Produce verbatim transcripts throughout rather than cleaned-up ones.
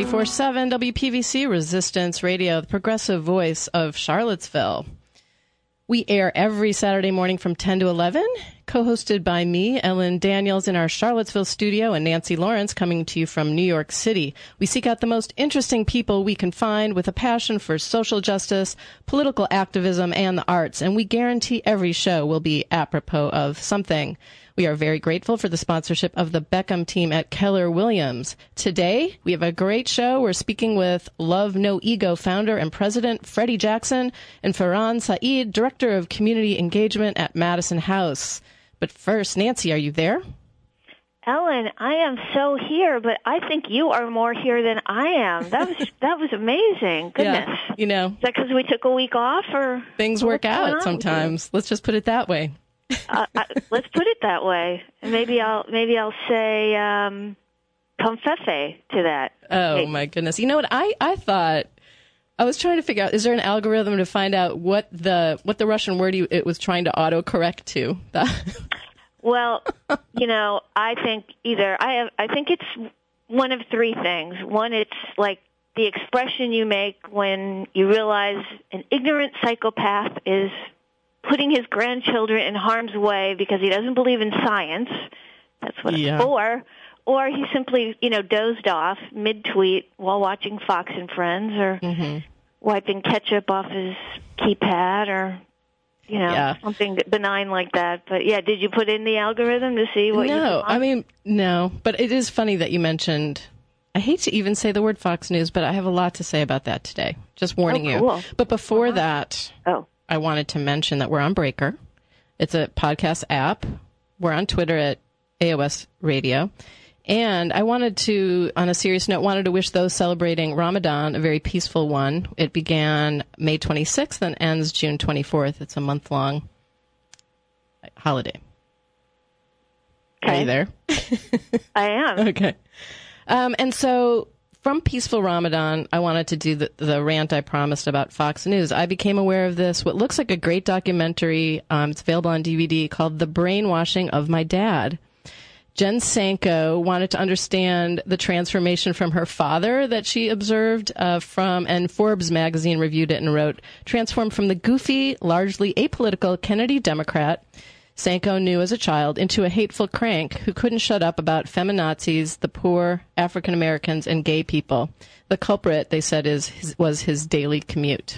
ninety-four point seven W P V C Resistance Radio, the progressive voice of Charlottesville. We air every Saturday morning from ten to eleven, co-hosted by me, Ellen Daniels, in our Charlottesville studio, and Nancy Lawrence coming to you from New York City. We seek out the most interesting people we can find with a passion for social justice, political activism, and the arts, and we guarantee every show will be apropos of something. We are very grateful for the sponsorship of the Beckham team at Keller Williams. Today, we have a great show. We're speaking with Love No Ego founder and president Freddie Jackson and Farhan Saeed, director of community engagement at Madison House. But first, Nancy, are you there? Ellen, I am so here, but I think you are more here than I am. That was that was amazing. Goodness. Yeah, you know. Is that because we took a week off, or things work out sometimes? Let's just put it that way. uh, I, let's put it that way. And maybe I'll maybe I'll say um, confefe to that. Oh maybe. My goodness! You know what? I, I thought I was trying to figure out: is there an algorithm to find out what the what the Russian word you, it was trying to autocorrect to? Well, you know, I think either I have. I think it's one of three things. One, it's like the expression you make when you realize an ignorant psychopath is putting his grandchildren in harm's way because he doesn't believe in science. That's what yeah. it's for. Or he simply, you know, dozed off mid-tweet while watching Fox and Friends, or mm-hmm. wiping ketchup off his keypad, or, you know, yeah. something benign like that. But, yeah, did you put in the algorithm to see what no, you No, I mean, no. But it is funny that you mentioned, I hate to even say the word Fox News, but I have a lot to say about that today. Just warning oh, cool. you. But before uh-huh. that... Oh. I wanted to mention that we're on Breaker. It's a podcast app. We're on Twitter at A O S Radio. And I wanted to, on a serious note, wanted to wish those celebrating Ramadan a very peaceful one. It began May twenty-sixth and ends June twenty-fourth. It's a month-long holiday. Okay. Are you there? I am. Okay. Um, and so... From Peaceful Ramadan, I wanted to do the, the rant I promised about Fox News. I became aware of this, what looks like a great documentary. Um, it's available on D V D, called The Brainwashing of My Dad. Jen Sanko wanted to understand the transformation from her father that she observed uh, from, and Forbes magazine reviewed it and wrote, transformed from the goofy, largely apolitical Kennedy Democrat Sanko knew as a child into a hateful crank who couldn't shut up about feminazis, the poor, African Americans, and gay people. The culprit, they said, is his, was his daily commute.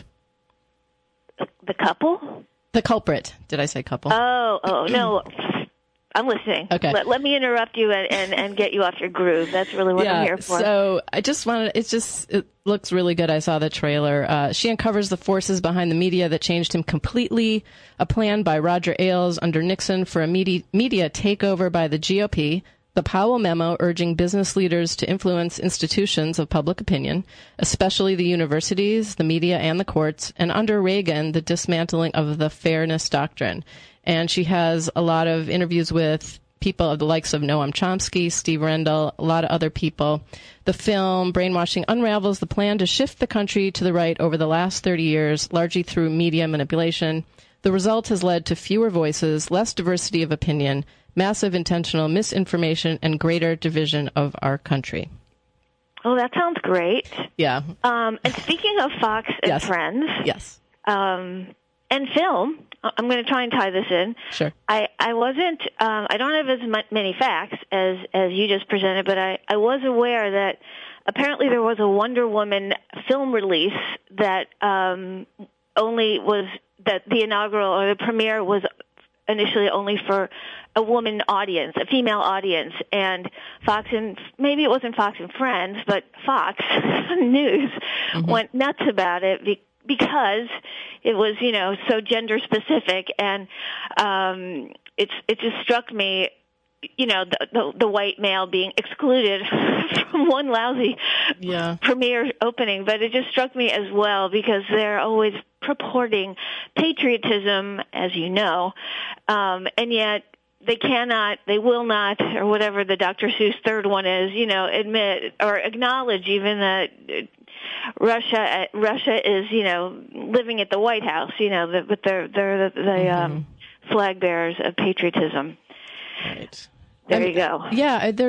The couple? The culprit. Did I say couple? Oh, oh no. I'm listening. Okay. Let, let me interrupt you and, and, and get you off your groove. That's really what yeah, I'm here for. So I just wanted, it's just, it looks really good. I saw the trailer. Uh, she uncovers the forces behind the media that changed him completely, a plan by Roger Ailes under Nixon for a media, media takeover by the G O P, the Powell memo urging business leaders to influence institutions of public opinion, especially the universities, the media, and the courts, and under Reagan, the dismantling of the fairness doctrine. And she has a lot of interviews with people of the likes of Noam Chomsky, Steve Rendell, a lot of other people. The film, Brainwashing, unravels the plan to shift the country to the right over the last thirty years, largely through media manipulation. The result has led to fewer voices, less diversity of opinion, massive intentional misinformation, and greater division of our country. Oh, that sounds great. Yeah. Um, and speaking of Fox and yes. Friends, yes, um, and film, I'm going to try and tie this in. Sure. I, I wasn't, um, I don't have as much, many facts as, as you just presented, but I, I was aware that apparently there was a Wonder Woman film release that um, only was, that the inaugural or the premiere was initially only for a woman audience, a female audience, and Fox and, maybe it wasn't Fox and Friends, but Fox News mm-hmm. went nuts about it because because it was, you know, so gender specific, and um, it's it just struck me, you know, the, the, the white male being excluded from one lousy yeah. premiere opening, but it just struck me as well because they're always purporting patriotism, as you know, um, and yet they cannot, they will not, or whatever the Doctor Seuss third one is, you know, admit or acknowledge even that Russia, Russia is, you know, living at the White House, you know, the, with their, their, the, the mm-hmm. um, flag bearers of patriotism. Right. There I mean, you go. Yeah, there's,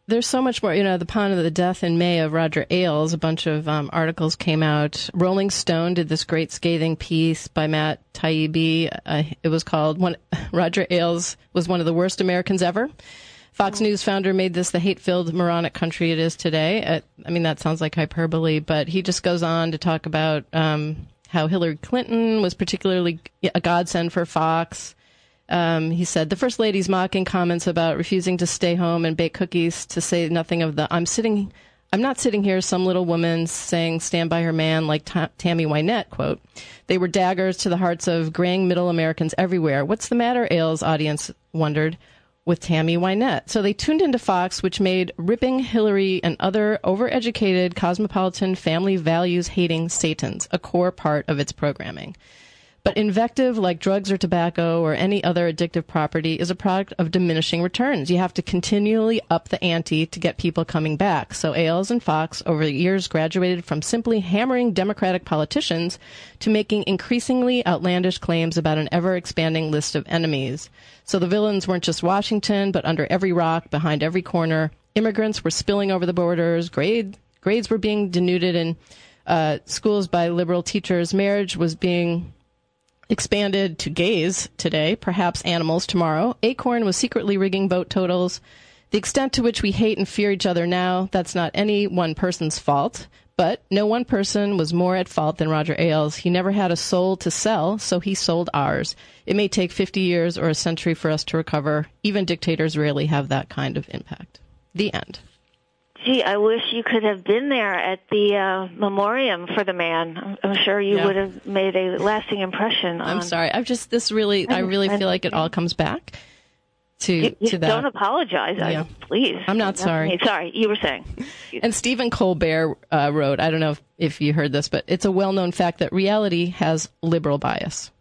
there's so much more. You know, the upon the death in May of Roger Ailes, a bunch of um, articles came out. Rolling Stone did this great scathing piece by Matt Taibbi. Uh, it was called one, Roger Ailes was one of the worst Americans ever. Fox mm-hmm. News founder made this the hate-filled, moronic country it is today. Uh, I mean, that sounds like hyperbole, but he just goes on to talk about um, how Hillary Clinton was particularly a godsend for Fox. Um, he said, the First Lady's mocking comments about refusing to stay home and bake cookies, to say nothing of the, I'm sitting, I'm not sitting here, some little woman saying stand by her man like T- Tammy Wynette, quote. They were daggers to the hearts of graying middle Americans everywhere. What's the matter, Ailes' audience wondered, with Tammy Wynette? So they tuned into Fox, which made ripping Hillary and other overeducated, cosmopolitan, family values-hating Satans a core part of its programming. But invective, like drugs or tobacco or any other addictive property, is a product of diminishing returns. You have to continually up the ante to get people coming back. So Ailes and Fox, over the years, graduated from simply hammering Democratic politicians to making increasingly outlandish claims about an ever-expanding list of enemies. So the villains weren't just Washington, but under every rock, behind every corner. Immigrants were spilling over the borders. Grade, grades were being denuded in uh, schools by liberal teachers. Marriage was being expanded to gays today, perhaps animals tomorrow. Acorn was secretly rigging vote totals. The extent to which we hate and fear each other now, that's not any one person's fault. But no one person was more at fault than Roger Ailes. He never had a soul to sell, so he sold ours. It may take fifty years or a century for us to recover. Even dictators rarely have that kind of impact. The end. Gee, I wish you could have been there at the uh, memoriam for the man. I'm, I'm sure you yeah. would have made a lasting impression. On... I'm sorry. I've just this really. I really feel like it all comes back to you, you to that. Don't apologize, yeah. I, please. I'm not sorry. Sorry, you were saying. And Stephen Colbert uh, wrote. I don't know if, if you heard this, but it's a well-known fact that reality has liberal bias.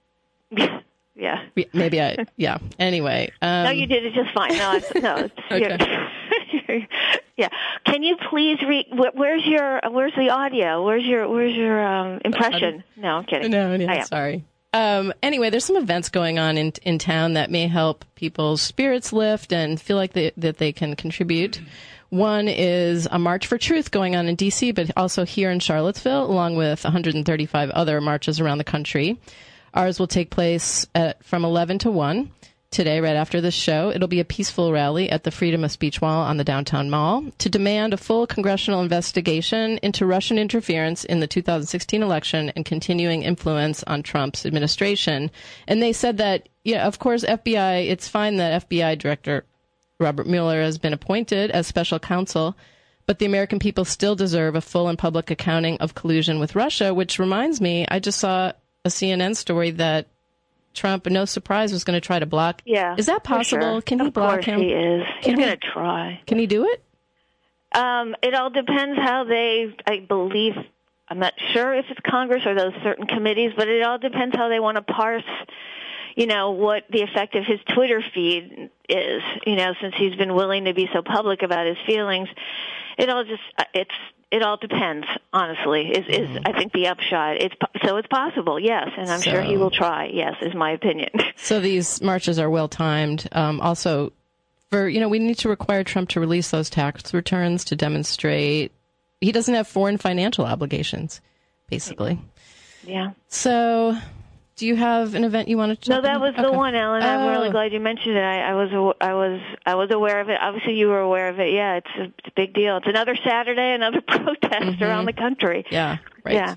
Yeah. Maybe I. Yeah. Anyway. Um, no, you did it just fine. No, it's, no. It's, okay. Yeah. Can you please read? Where's your? Where's the audio? Where's your? Where's your um, impression? No, I'm kidding. No, no, sorry. Um, anyway, there's some events going on in in town that may help people's spirits lift and feel like they, that they can contribute. One is a March for Truth going on in D C, but also here in Charlottesville, along with one hundred thirty-five other marches around the country. Ours will take place at, from eleven to one. Today, right after this show. It'll be a peaceful rally at the Freedom of Speech Wall on the downtown mall to demand a full congressional investigation into Russian interference in the two thousand sixteen election and continuing influence on Trump's administration. And they said that, yeah, of course, F B I, it's fine that F B I Director Robert Mueller has been appointed as special counsel, but the American people still deserve a full and public accounting of collusion with Russia, which reminds me, I just saw a C N N story that Trump, no surprise, was going to try to block. Yeah, is that possible? Sure. Can he of block course him? He is. Can He's he, going to try. Can he do it? Um, it all depends how they. I believe. I'm not sure if it's Congress or those certain committees, but it all depends how they want to parse. You know what the effect of his Twitter feed is. You know, since he's been willing to be so public about his feelings, it all just it's. It all depends, honestly, is, is mm-hmm. I think the upshot. It's So it's possible, yes, and I'm so, sure he will try, yes, is my opinion. So these marches are well-timed. Um, also, for you know, we need to require Trump to release those tax returns to demonstrate he doesn't have foreign financial obligations, basically. Yeah. So do you have an event you wanted to No, that was okay. the one, Ellen. I'm oh. really glad you mentioned it. I, I was I was I was aware of it. Obviously, you were aware of it. Yeah, it's a, it's a big deal. It's another Saturday, another protest mm-hmm. around the country. Yeah, right. Yeah.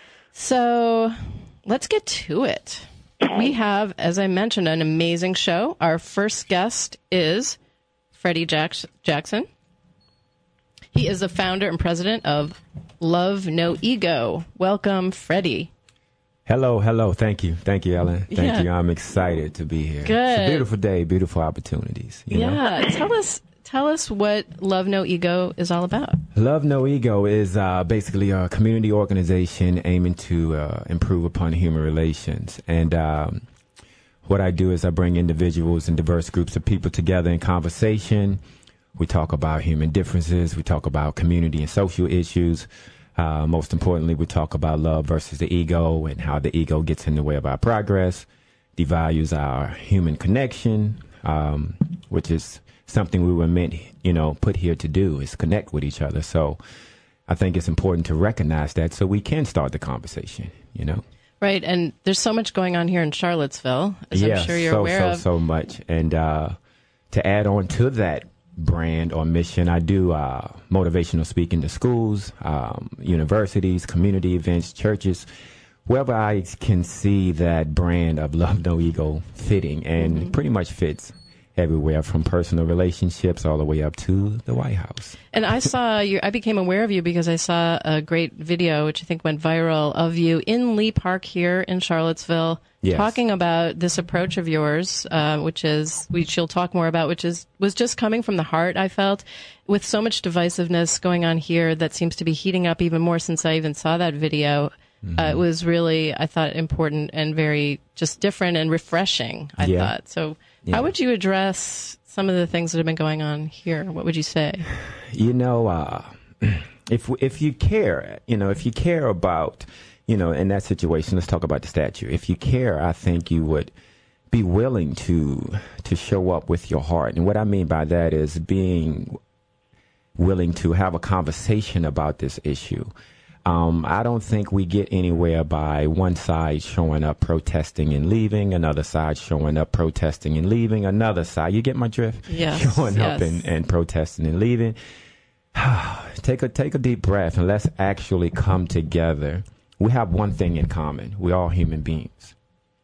So let's get to it. Okay. We have, as I mentioned, an amazing show. Our first guest is Freddie Jack- Jackson. He is the founder and president of Love No Ego. Welcome, Freddie. Hello, hello. Thank you. Thank you, Ellen. Thank yeah. you. I'm excited to be here. Good. It's a beautiful day, beautiful opportunities. You yeah. know? Tell us tell us what Love No Ego is all about. Love No Ego is uh, basically a community organization aiming to uh, improve upon human relations. And um, what I do is I bring individuals and diverse groups of people together in conversation. We talk about human differences. We talk about community and social issues. Uh, most importantly, we talk about love versus the ego and how the ego gets in the way of our progress, devalues our human connection, um, which is something we were meant, you know, put here to do, is connect with each other. So I think it's important to recognize that so we can start the conversation, you know. Right, and there's so much going on here in Charlottesville, as yeah, I'm sure you're so, aware so, of. so much. And uh, to add on to that brand or mission, I do uh, motivational speaking to schools, um, universities, community events, churches, wherever I can see that brand of Love No Ego fitting, and mm-hmm. pretty much fits everywhere from personal relationships all the way up to the White House. And I saw you, I became aware of you because I saw a great video, which I think went viral, of you in Lee Park here in Charlottesville, yes. talking about this approach of yours, uh, which is, we she'll talk more about, which is, was just coming from the heart, I felt, with so much divisiveness going on here that seems to be heating up even more since I even saw that video. Mm-hmm. Uh, it was really, I thought, important and very just different and refreshing, I yeah. thought. So yeah. how would you address some of the things that have been going on here? What would you say? You know, uh, if if you care, you know, if you care about, you know, in that situation, let's talk about the statue. If you care, I think you would be willing to to show up with your heart. And what I mean by that is being willing to have a conversation about this issue. Um, I don't think we get anywhere by one side showing up protesting and leaving, another side showing up protesting and leaving, another side. You get my drift? Yes. Showing yes. up and, and protesting and leaving. take a take a deep breath and let's actually come together. We have one thing in common. We're all human beings.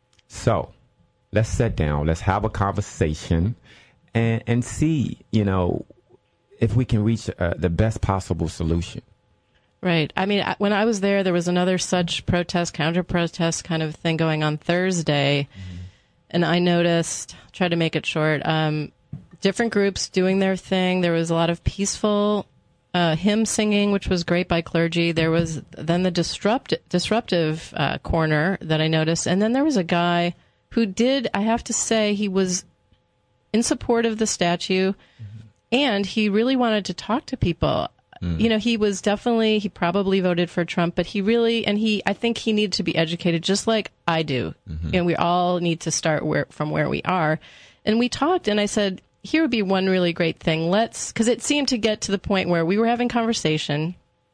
So let's sit down. Let's have a conversation and, and see, you know, if we can reach uh, the best possible solution. Right. I mean, when I was there, there was another such protest, counter-protest kind of thing going on Thursday. Mm-hmm. And I noticed, try to make it short, um, different groups doing their thing. There was a lot of peaceful uh, hymn singing, which was great by clergy. There was then the disrupt, disruptive uh, corner that I noticed. And then there was a guy who did, I have to say, he was in support of the statue. Mm-hmm. And he really wanted to talk to people. Mm. You know, he was definitely, he probably voted for Trump, but he really, and he, I think he needed to be educated just like I do. Mm-hmm. And we all need to start where, from where we are. And we talked and I said, here would be one really great thing. Let's, because it seemed to get to the point where we were having conversation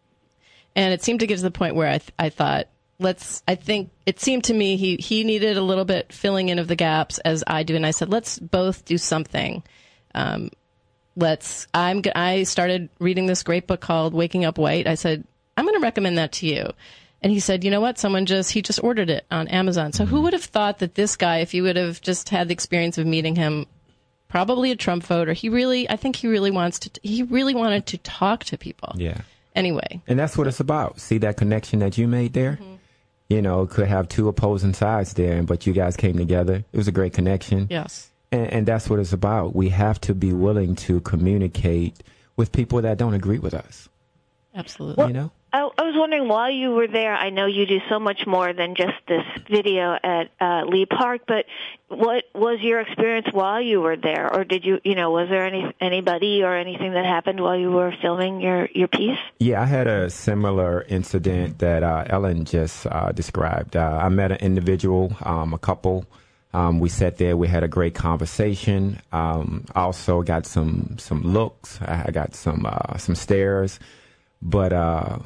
and it seemed to get to the point where I, th- I thought, let's, I think it seemed to me he, he needed a little bit filling in of the gaps as I do. And I said, let's both do something. Um, Let's, I'm, I started reading this great book called Waking Up White. I said, I'm going to recommend that to you. And he said, you know what? Someone just, he just ordered it on Amazon. So who would have thought that this guy, if you would have just had the experience of meeting him, probably a Trump voter, he really, I think he really wants to, he really wanted to talk to people. Yeah. Anyway. And that's what it's about. See that connection that you made there? Mm-hmm. You know, could have two opposing sides there, but you guys came together. It was a great connection. Yes. And, and that's what it's about. We have to be willing to communicate with people that don't agree with us. Absolutely. Well, you know? I, I was wondering, while you were there, I know you do so much more than just this video at uh, Lee Park, but what was your experience while you were there? Or did you, you know, was there any anybody or anything that happened while you were filming your, your piece? Yeah, I had a similar incident that uh, Ellen just uh, described. Uh, I met an individual, um, a couple. Um, we sat there. We had a great conversation. Um, also got some some looks. I got some uh, some stares, but uh,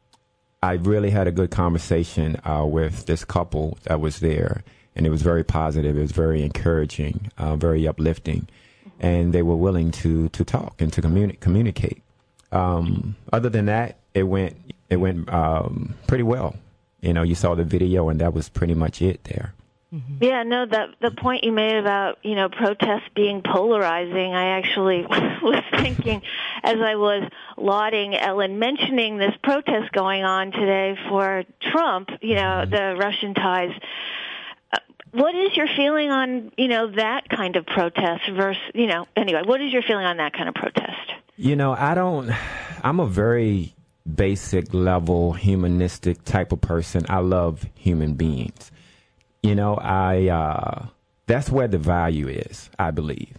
I really had a good conversation uh, with this couple that was there, and it was very positive. It was very encouraging, uh, very uplifting, and they were willing to to talk and to communi- communicate. Um, other than that, it went it went um, pretty well. You know, you saw the video, and that was pretty much it there. Mm-hmm. Yeah, no, the the point you made about, you know, protests being polarizing, I actually was thinking as I was lauding Ellen, mentioning this protest going on today for Trump, you know, the Russian ties. Uh, what is your feeling on, you know, that kind of protest versus, you know, anyway, what is your feeling on that kind of protest? You know, I don't, I'm a very basic level humanistic type of person. I love human beings. You know, I uh, that's where the value is, I believe.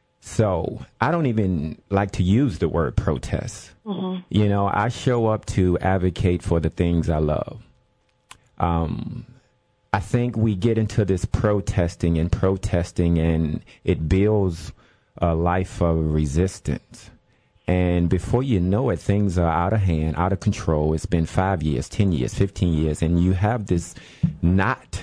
So I don't even like to use the word protest. Mm-hmm. You know, I show up to advocate for the things I love. Um, I think we get into this protesting and protesting, and it builds a life of resistance. And before you know it, things are out of hand, out of control. It's been five years, ten years, fifteen years, and you have this knot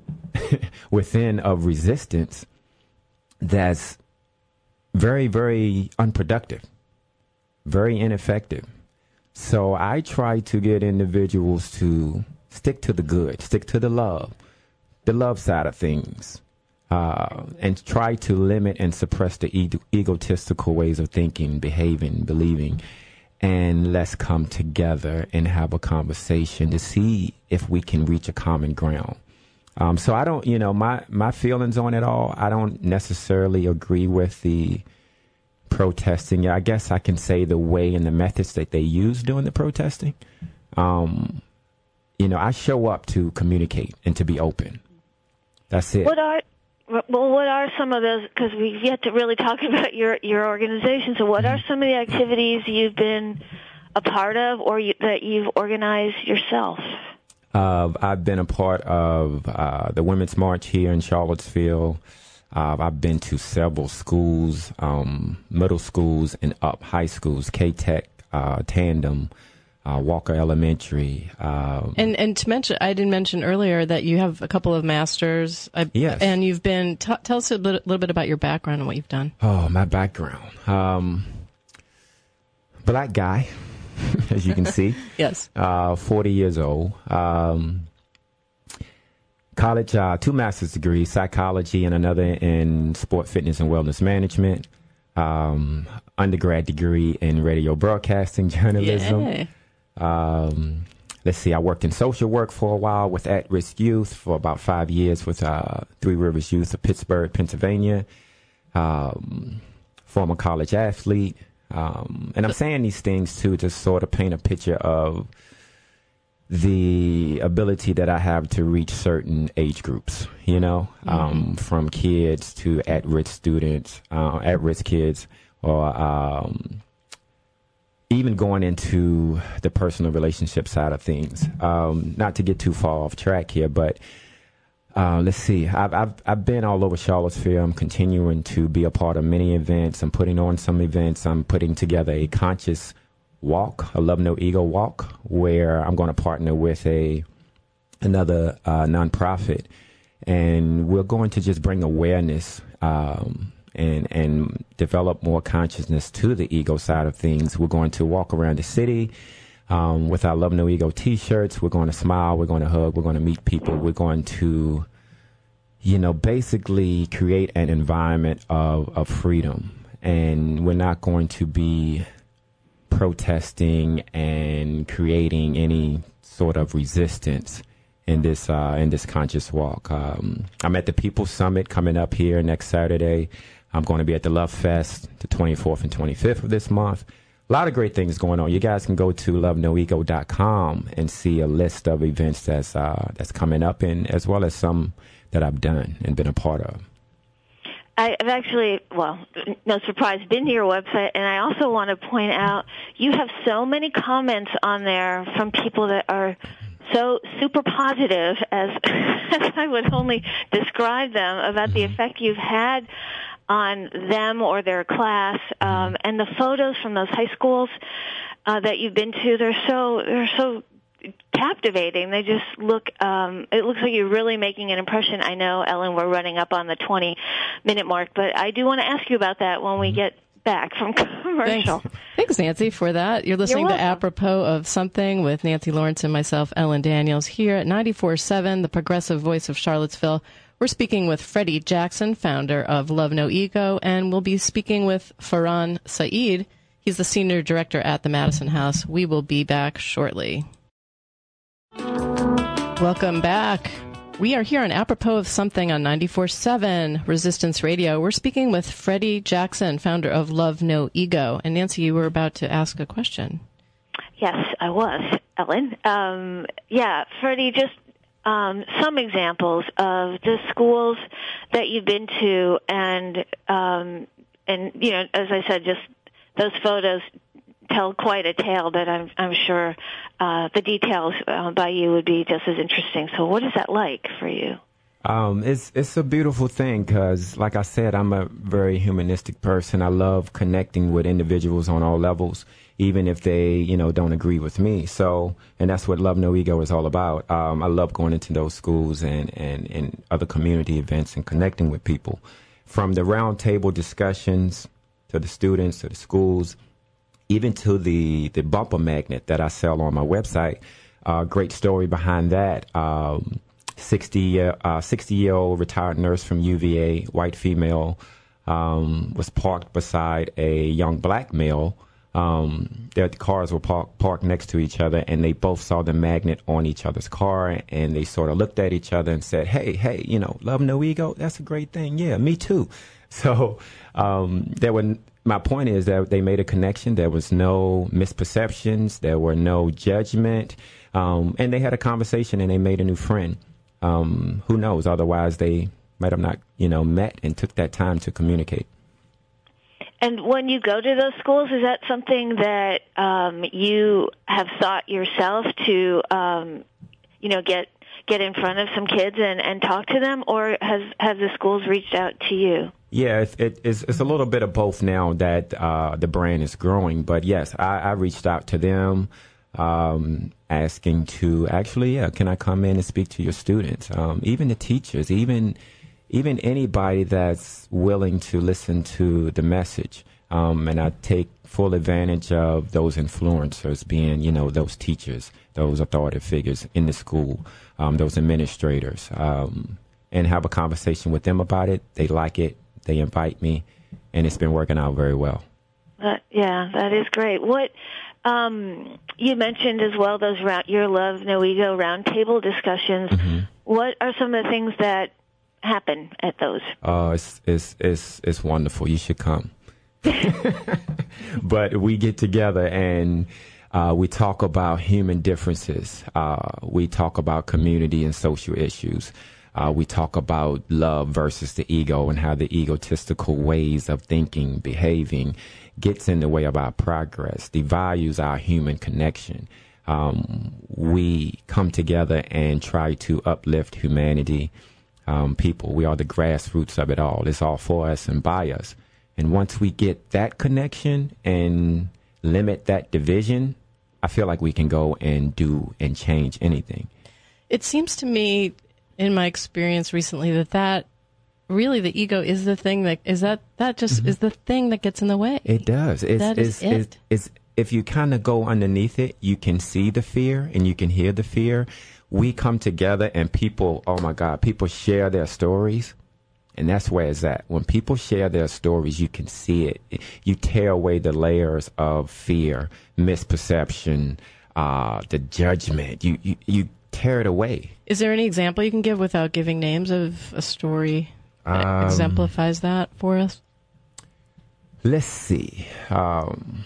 within of resistance that's very, very unproductive, very ineffective. So I try to get individuals to stick to the good, stick to the love, the love side of things, uh, and try to limit and suppress the e- egotistical ways of thinking, behaving, believing. And let's come together and have a conversation to see if we can reach a common ground. Um, so I don't, you know, my, my feelings on it all, I don't necessarily agree with the protesting. I guess I can say the way and the methods that they use during the protesting. Um, you know, I show up to communicate and to be open. That's it. What are well? What are some of those? Because we've yet to really talk about your your organization. So, what are some of the activities you've been a part of, or you, that you've organized yourself? Uh, I've been a part of uh, the Women's March here in Charlottesville. Uh, I've been to several schools, um, middle schools and up, high schools, K-Tech, uh, Tandem, uh, Walker Elementary. Um, and and to mention, I didn't mention earlier that you have a couple of masters. I, yes. And you've been, t- tell us a little, little bit about your background and what you've done. Oh, my background. Um, black guy, as you can see. Yes. Uh, forty years old. Um, College, uh, two master's degrees, psychology and another in sport, fitness, and wellness management. Um, undergrad degree in radio broadcasting journalism. Yeah. Um, let's see, I worked in social work for a while with at-risk youth for about five years with uh, Three Rivers Youth of Pittsburgh, Pennsylvania. Um, former college athlete. Um, and I'm saying these things, too, to sort of paint a picture of the ability that I have to reach certain age groups, you know, mm-hmm. um, from kids to at-risk students, uh, at-risk kids, or um, even going into the personal relationship side of things. Um, not to get too far off track here, but uh, let's see. I've, I've I've been all over Charlottesville. I'm continuing to be a part of many events. I'm putting on some events. I'm putting together a conscious walk, a Love No Ego walk, where I'm going to partner with a another uh, nonprofit, and we're going to just bring awareness um, and and develop more consciousness to the ego side of things. We're going to walk around the city um, with our Love No Ego T-shirts. We're going to smile. We're going to hug. We're going to meet people. We're going to, you know, basically create an environment of of freedom, and we're not going to be protesting and creating any sort of resistance in this uh, in this conscious walk. Um, I'm at the People's Summit coming up here next Saturday. I'm going to be at the Love Fest the twenty-fourth and twenty-fifth of this month. A lot of great things going on. You guys can go to love no ego dot com and see a list of events that's uh, that's coming up, and as well as some that I've done and been a part of. I've actually, well, no surprise, been to your website, and I also want to point out you have so many comments on there from people that are so super positive, as, as I would only describe them, about the effect you've had on them or their class, um, and the photos from those high schools uh, that you've been to. They're so they're so captivating. They just look, um, it looks like you're really making an impression. I know, Ellen, we're running up on the twenty minute mark, but I do want to ask you about that when we get back from commercial. Thanks, Thanks Nancy, for that. You're listening You're to Apropos of Something with Nancy Lawrence and myself, Ellen Daniels, here at ninety-four point seven, the progressive voice of Charlottesville. We're speaking with Freddie Jackson, founder of Love No Ego, and we'll be speaking with Farhan Saeed. He's the senior director at the Madison House. We will be back shortly. Welcome back. We are here on Apropos of Something on ninety-four point seven Resistance Radio. We're speaking with Freddie Jackson, founder of Love No Ego. And Nancy, you were about to ask a question. Yes, I was, Ellen. Um, yeah, Freddie, just um, some examples of the schools that you've been to, and um, and you know, as I said, just those photos tell quite a tale, but I'm, I'm sure uh, the details uh, by you would be just as interesting. So what is that like for you? Um, it's it's a beautiful thing because, like I said, I'm a very humanistic person. I love connecting with individuals on all levels, even if they, you know, don't agree with me. So, and that's what Love No Ego is all about. Um, I love going into those schools and, and, and other community events and connecting with people. From the roundtable discussions to the students, to the schools, even to the, the bumper magnet that I sell on my website. Uh, great story behind that. Um, sixty, uh, sixty-year-old retired nurse from U V A, white female, um, was parked beside a young black male. Um, their cars were park, parked next to each other, and they both saw the magnet on each other's car, and they sort of looked at each other and said, hey, hey, you know, love, no ego, that's a great thing. Yeah, me too. So um, there were, my point is that they made a connection. There was no misperceptions. There were no judgment. Um, and they had a conversation, and they made a new friend. Um, who knows? Otherwise, they might have not, you know, met and took that time to communicate. And when you go to those schools, is that something that um, you have thought yourself to, um, you know, get get in front of some kids and, and talk to them, or has has the schools reached out to you? Yeah, it, it, it's, it's a little bit of both now that uh, the brand is growing. But yes, I, I reached out to them, um, asking to actually, yeah, can I come in and speak to your students, um, even the teachers, even. Even anybody that's willing to listen to the message. Um, and I take full advantage of those influencers being, you know, those teachers, those authoritative figures in the school, um, those administrators, um, and have a conversation with them about it. They like it. They invite me, and it's been working out very well. Uh, yeah, that is great. What um, you mentioned as well, those round, your Love No Ego roundtable discussions. Mm-hmm. What are some of the things that happen at those? Oh, it's it's it's it's wonderful. You should come. But we get together and uh, we talk about human differences. Uh, we talk about community and social issues. Uh, we talk about love versus the ego and how the egotistical ways of thinking, behaving, gets in the way of our progress, devalues our human connection. Um, we come together and try to uplift humanity. Um, people, we are the grassroots of it all. It's all for us and by us. And once we get that connection and limit that division, I feel like we can go and do and change anything. It seems to me, in my experience recently, that that really the ego is the thing that is that that just mm-hmm. is the thing that gets in the way. It does. It's, that it's, is it. It's, it's, if you kind of go underneath it, you can see the fear and you can hear the fear. We come together and people, oh my God, people share their stories. And that's where it's at. When people share their stories, you can see it. You tear away the layers of fear, misperception, uh, the judgment. You, you, you tear it away. Is there any example you can give without giving names of a story that um, exemplifies that for us? Let's see. Um,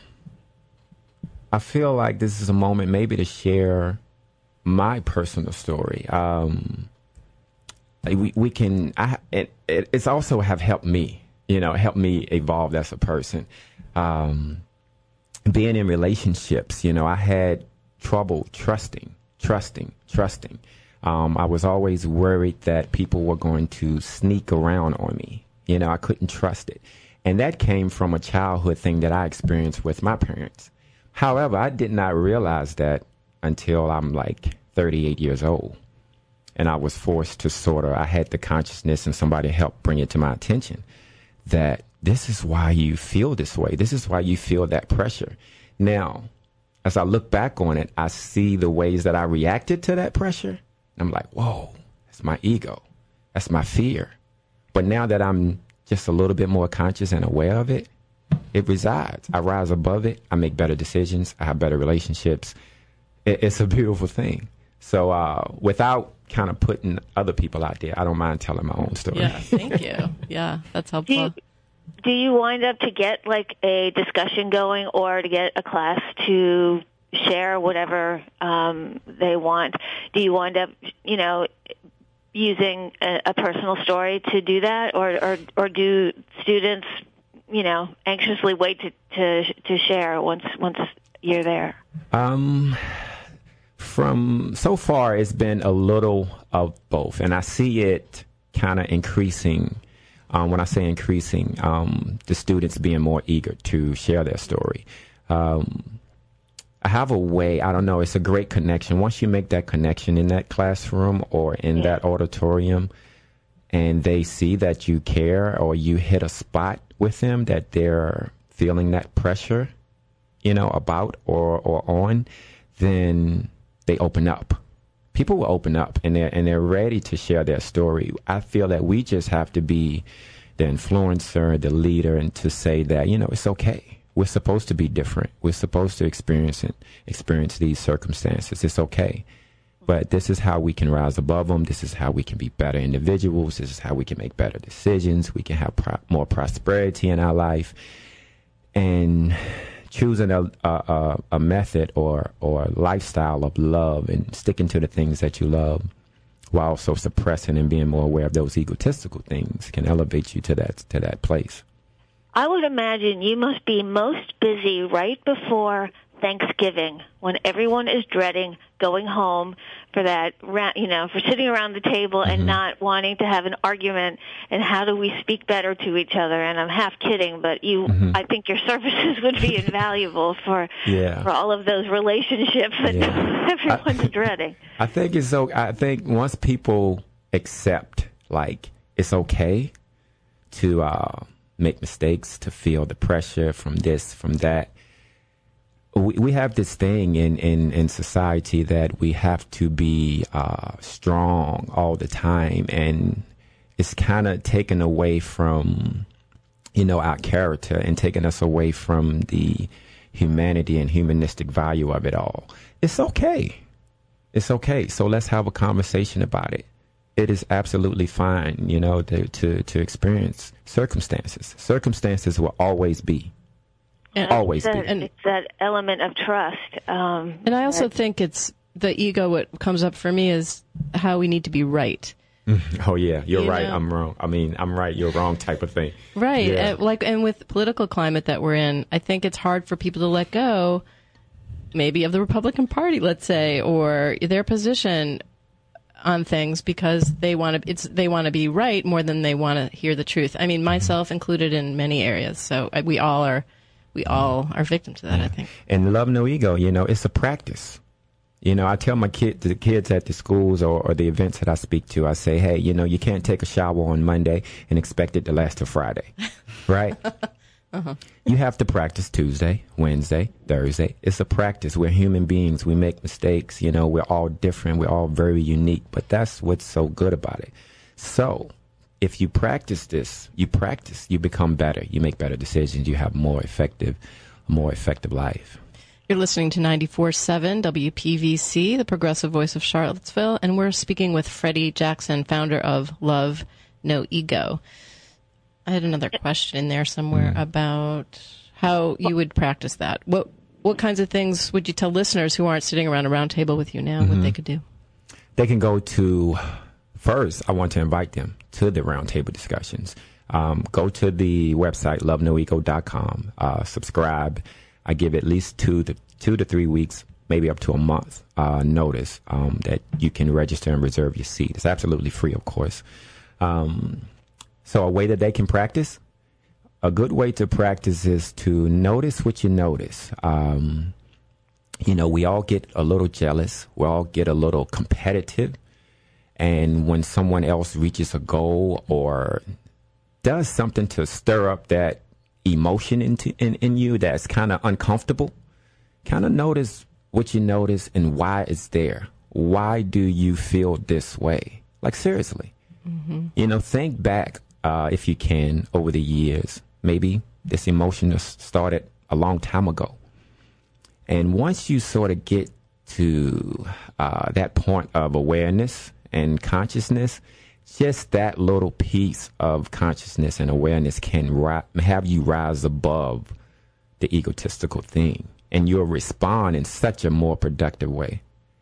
I feel like this is a moment maybe to share my personal story. Um, we, we can, I, it, it, it's also have helped me, you know, helped me evolve as a person. Um, being in relationships, you know, I had trouble trusting, trusting, trusting. Um, I was always worried that people were going to sneak around on me. You know, I couldn't trust it. And that came from a childhood thing that I experienced with my parents. However, I did not realize that until I'm like thirty-eight years old. And I was forced to sort of, I had the consciousness and somebody helped bring it to my attention that this is why you feel this way. This is why you feel that pressure. Now, as I look back on it, I see the ways that I reacted to that pressure. I'm like, whoa, that's my ego. That's my fear. But now that I'm just a little bit more conscious and aware of it, it resides. I rise above it. I make better decisions. I have better relationships. It's a beautiful thing. So uh, without kind of putting other people out there, I don't mind telling my own story. Yeah, thank you. Yeah, that's helpful. Do you, do you wind up to get like a discussion going or to get a class to share whatever um, they want? Do you wind up, you know, using a, a personal story to do that, or, or, or do students, you know, anxiously wait to, to, to share once once you're there? Um. From so far, it's been a little of both, and I see it kind of increasing. Um, when I say increasing, um, the students being more eager to share their story. Um, I have a way, I don't know, it's a great connection. Once you make that connection in that classroom or in yeah. that auditorium, and they see that you care or you hit a spot with them that they're feeling that pressure, you know, about or, or on, then they open up. People will open up and they're, and they're ready to share their story. I feel that we just have to be the influencer, the leader, and to say that, you know, it's okay. We're supposed to be different. We're supposed to experience it, experience these circumstances. It's okay. But this is how we can rise above them. This is how we can be better individuals. This is how we can make better decisions. We can have pro- more prosperity in our life. And choosing a, a, a method or, or lifestyle of love and sticking to the things that you love while also suppressing and being more aware of those egotistical things can elevate you to that, to that place. I would imagine you must be most busy right before Thanksgiving, when everyone is dreading going home for that, you know, for sitting around the table and mm-hmm. not wanting to have an argument, and how do we speak better to each other? And I'm half kidding, but you, mm-hmm. I think your services would be invaluable for yeah. for all of those relationships that yeah. everyone's I, dreading. I think it's so. I think once people accept, like, it's okay to uh, make mistakes, to feel the pressure from this, from that. We, we have this thing in, in, in society that we have to be uh, strong all the time, and it's kind of taken away from, you know, our character and taking us away from the humanity and humanistic value of it all. It's okay. It's okay. So let's have a conversation about it. It is absolutely fine, you know, to, to, to experience circumstances. Circumstances will always be. And always it's be. That, and it's that element of trust. Um, and I also think it's the ego. What comes up for me is how we need to be right. Oh, yeah, you're you right. know? I'm wrong. I mean, I'm right. You're wrong type of thing. Right. Yeah. And like, and with the political climate that we're in, I think it's hard for people to let go maybe of the Republican Party, let's say, or their position on things because they want to it's they want to be right more than they want to hear the truth. I mean, myself included in many areas. So we all are we all are victims to that, I think. And love no ego, you know, it's a practice. You know, I tell my kid, the kids at the schools or, or the events that I speak to, I say, hey, you know, you can't take a shower on Monday and expect it to last till Friday, right? uh-huh. You have to practice Tuesday, Wednesday, Thursday. It's a practice. We're human beings. We make mistakes. You know, we're all different. We're all very unique. But that's what's so good about it. So if you practice this, you practice, you become better. You make better decisions. You have more effective, more effective life. You're listening to ninety-four point seven W P V C, the progressive voice of Charlottesville, and we're speaking with Freddie Jackson, founder of Love No Ego. I had another question in there somewhere mm. about how you would practice that. What what kinds of things would you tell listeners who aren't sitting around a round table with you now mm-hmm. what they could do? They can go to, first, I want to invite them to the roundtable discussions. Um, go to the website, love no ego dot com, uh, subscribe. I give at least two to two to three weeks, maybe up to a month uh, notice um, that you can register and reserve your seat. It's absolutely free, of course. Um, so a way that they can practice, a good way to practice is to notice what you notice. Um, you know, we all get a little jealous. We all get a little competitive. And when someone else reaches a goal or does something to stir up that emotion into, in, in you that's kind of uncomfortable, kind of notice what you notice and why it's there. Why do you feel this way? Like, seriously. Mm-hmm. You know, think back, uh, if you can, over the years. Maybe this emotion just started a long time ago. And once you sort of get to uh, that point of awareness and consciousness, just that little piece of consciousness and awareness can ri- have you rise above the egotistical thing, and you'll respond in such a more productive way.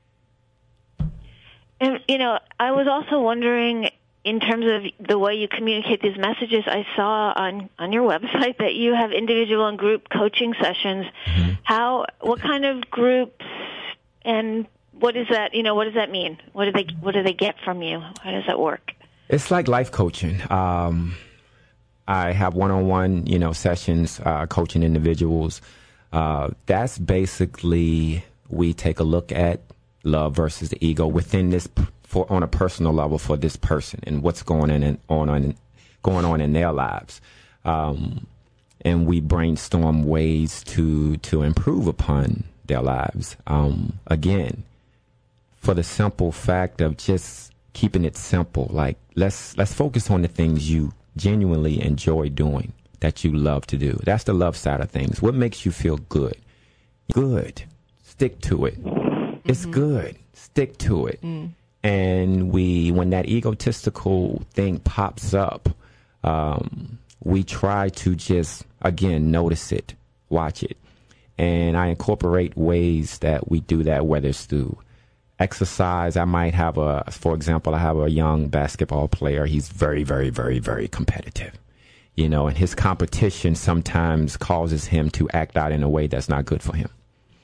And, you know, I was also wondering, in terms of the way you communicate these messages, I saw on, on your website that you have individual and group coaching sessions. Mm-hmm. How, what kind of groups, and what is that, you know, what does that mean? What do they, what do they get from you? How does that work? It's like life coaching. Um, I have one-on-one, you know, sessions, uh, coaching individuals. Uh, that's basically, we take a look at love versus the ego within this, for on a personal level for this person and what's going on in, on, on going on in their lives. Um, and we brainstorm ways to to improve upon their lives. Um, again, for the simple fact of just keeping it simple. Like, let's let's focus on the things you genuinely enjoy doing, that you love to do. That's the love side of things. What makes you feel good? Good. Stick to it. Mm-hmm. It's good. Stick to it. Mm. And we, when that egotistical thing pops up, um, we try to just, again, notice it, watch it. And I incorporate ways that we do that, whether it's through exercise. I might have a, for example, I have a young basketball player. He's very, very, very, very competitive, you know, and his competition sometimes causes him to act out in a way that's not good for him.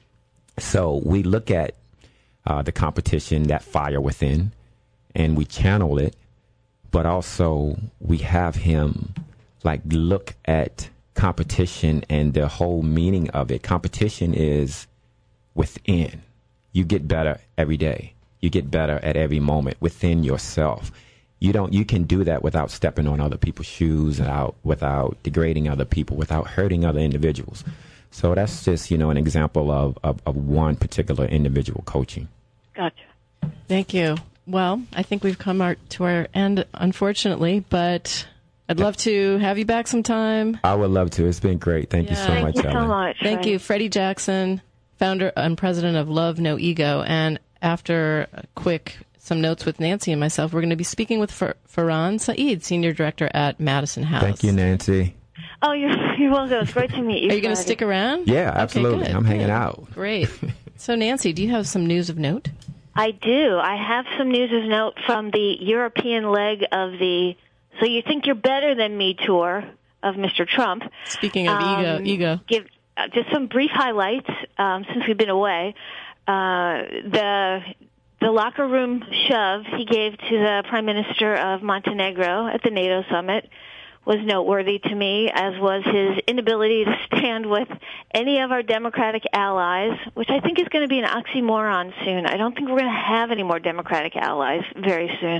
So we look at uh, the competition, that fire within, and we channel it, but also we have him like look at competition and the whole meaning of it. Competition is within. You get better every day. You get better at every moment within yourself. You don't. You can do that without stepping on other people's shoes, without without degrading other people, without hurting other individuals. So that's just, you know, an example of, of, of one particular individual coaching. Gotcha. Thank you. Well, I think we've come our, to our end, unfortunately, but I'd love to have you back sometime. I would love to. It's been great. Thank yeah. you so Thank much, you so Ellen. much. Thank Freddie. you, Freddie Jackson, founder and president of Love No Ego. And after a quick some notes with Nancy and myself, we're going to be speaking with Far- Farhan Saeed, senior director at Madison House. Thank you, Nancy. Oh, you're, you're welcome. It's great to meet you. Are you going to Freddie. stick around? Yeah, absolutely. Okay, I'm hanging good. out. Great. So, Nancy, do you have some news of note? I do. I have some news of note from the European leg of the So You Think You're Better Than Me tour of Mister Trump. Speaking of um, ego, ego. Give uh, just some brief highlights um, since we've been away. Uh, the the locker room shove he gave to the Prime Minister of Montenegro at the NATO summit was noteworthy to me, as was his inability to stand with any of our Democratic allies, which I think is going to be an oxymoron soon. I don't think we're going to have any more Democratic allies very soon.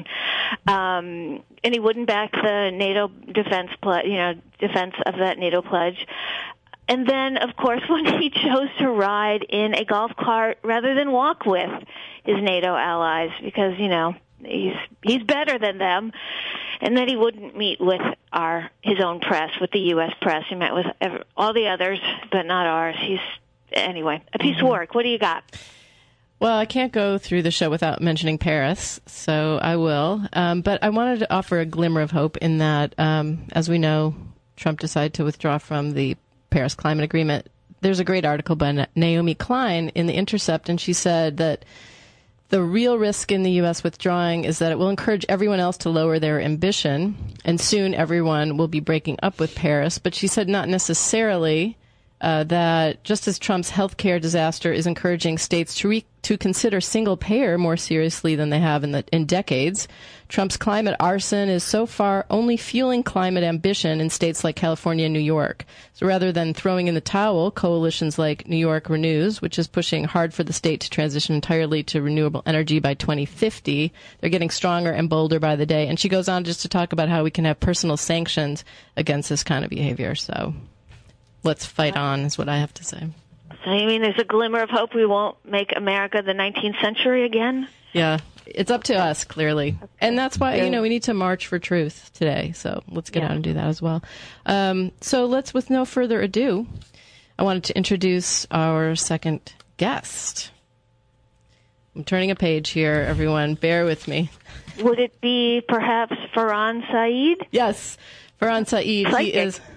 Um, and he wouldn't back the NATO defense, ple- you know, defense of that NATO pledge. And then, of course, when he chose to ride in a golf cart rather than walk with his NATO allies, because, you know, he's he's better than them, and that he wouldn't meet with our his own press, with the U S press. He met with every, all the others, but not ours. He's anyway a piece mm-hmm. of work. What do you got? Well, I can't go through the show without mentioning Paris, so I will. Um, but I wanted to offer a glimmer of hope in that, um, as we know, Trump decided to withdraw from the Paris Climate Agreement. There's a great article by Naomi Klein in The Intercept, and she said that the real risk in the U S withdrawing is that it will encourage everyone else to lower their ambition, and soon everyone will be breaking up with Paris. But she said not necessarily uh, that just as Trump's healthcare disaster is encouraging states to re- to consider single-payer more seriously than they have in the in decades, Trump's climate arson is so far only fueling climate ambition in states like California and New York. So rather than throwing in the towel, coalitions like New York Renews, which is pushing hard for the state to transition entirely to renewable energy by twenty fifty, they're getting stronger and bolder by the day. And she goes on just to talk about how we can have personal sanctions against this kind of behavior. So let's fight on, is what I have to say. So you mean there's a glimmer of hope we won't make America the nineteenth century again? Yeah, it's up to us, clearly. Okay. And that's why, you know, we need to march for truth today. So let's get yeah. out and do that as well. Um, so let's, with no further ado, I wanted to introduce our second guest. I'm turning a page here, everyone. Bear with me. Would it be perhaps Farhan Saeed? Yes, Farhan Saeed. Psychic. He is...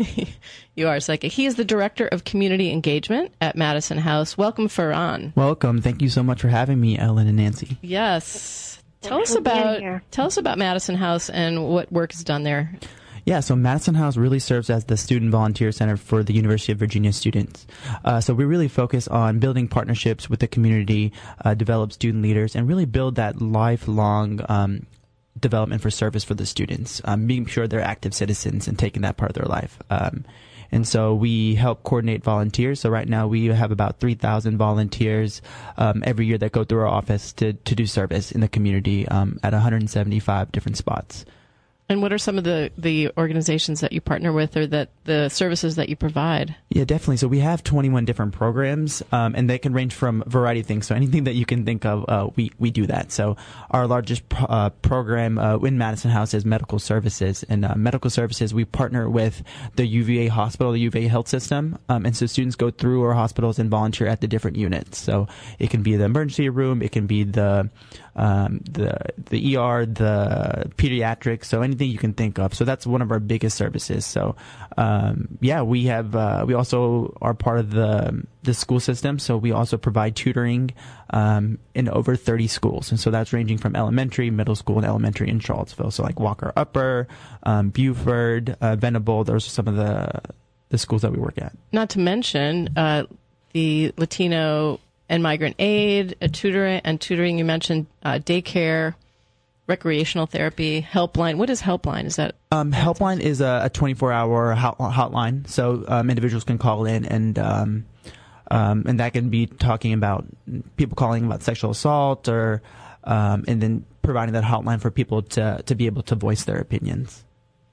You are psychic. He is the Director of Community Engagement at Madison House. Welcome, Farhan. Welcome. Thank you so much for having me, Ellen and Nancy. Yes. Tell us about tell us about Madison House and what work is done there. Yeah, so Madison House really serves as the Student Volunteer Center for the University of Virginia students. Uh, so we really focus on building partnerships with the community, uh, develop student leaders, and really build that lifelong um development for service for the students, um, making sure they're active citizens and taking that part of their life. Um, and so we help coordinate volunteers. So right now we have about three thousand volunteers um, every year that go through our office to, to do service in the community um, at one hundred seventy-five different spots. And what are some of the, the organizations that you partner with, or that the services that you provide? Yeah, definitely. So we have twenty-one different programs, um, and they can range from a variety of things. So anything that you can think of, uh, we, we do that. So our largest pro- uh, program uh, in Madison House is medical services. And uh, medical services, we partner with the U V A hospital, the U V A health system. Um, and so students go through our hospitals and volunteer at the different units. So it can be the emergency room, it can be the um, the the E R, the pediatrics, so anything you can think of. So that's one of our biggest services. So um, yeah, we have uh, we also are part of the the school system. So we also provide tutoring um, in over thirty schools, and so that's ranging from elementary, middle school, and elementary in Charlottesville. So like Walker Upper, um, Buford, uh, Venable. Those are some of the the schools that we work at. Not to mention uh, the Latino and migrant aid, a tutoring and tutoring. You mentioned uh, daycare, recreational therapy, helpline. What is helpline? Is that um, helpline is a, a twenty-four hour hot, hotline, so um, individuals can call in, and um, um, and that can be talking about people calling about sexual assault, or um, and then providing that hotline for people to to be able to voice their opinions.